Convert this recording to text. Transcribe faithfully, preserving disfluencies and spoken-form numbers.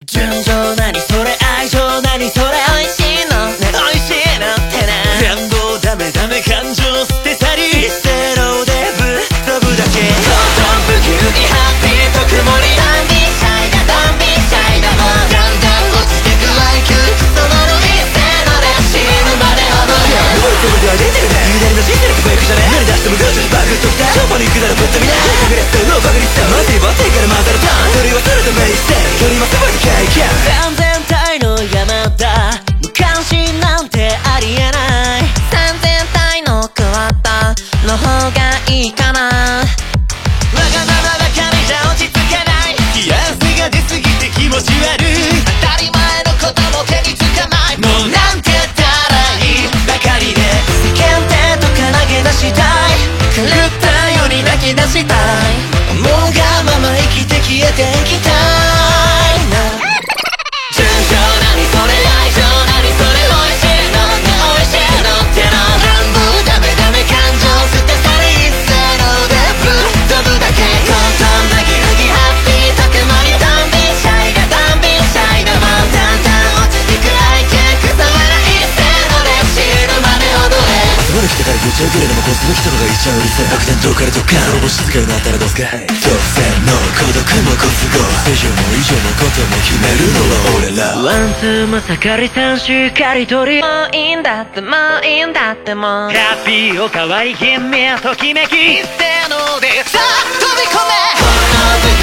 純情何それ愛情何それ美味しいのね美味しいのってな乱暴ダメダメ感情捨て去りゼロでぶっ飛ぶだけトントン不器用にハッピーと曇りダンビーシャイだダンビーシャイだもんだんだん落ちてく アイキュー そのの一斉ので死ぬまで踊る登るとこでは出てるね左の人生のバイクじゃね何出してもグーチョにバグっときた超パニックならぶっ飛びなグレットのバグリストマジでバッティから混ざるターンそれはそれとメイステイよりもすごい経験完全体の山だ無関心なんてありえない三全体のクワッタの方がいいかなわがままばかりじゃ落ち着かない冷や汗が出すぎて気持ち悪い当たり前のことも手につかないもうなんて言ったらいいばかりで世間体とか投げ出したい狂ったように泣き出したい思うがまま生きて消えていきたいな純情何それ愛情何それ美味しいのね美味しいのっての乱暴ダメダメ感情捨て去り一斉のでぶっ飛ぶだけトントンバギバギハッピーとくもりダンビーシャイだダンビーシャイだもんだんだん落ちてく愛犬くさわら一斉ので死ぬまで踊れ集まる来てからぶち上げるのもこする人のが一番うるせえ白天どっからどっか滅ぼし使うなったらどうすか突然の孤独もご都合以上も以上のことも決めるのは俺らワンツーまさかりさんしっかりとりもういいんだってもういいんだってもうハッピーおかわり吟味ときめき一斉のでさあ飛び込め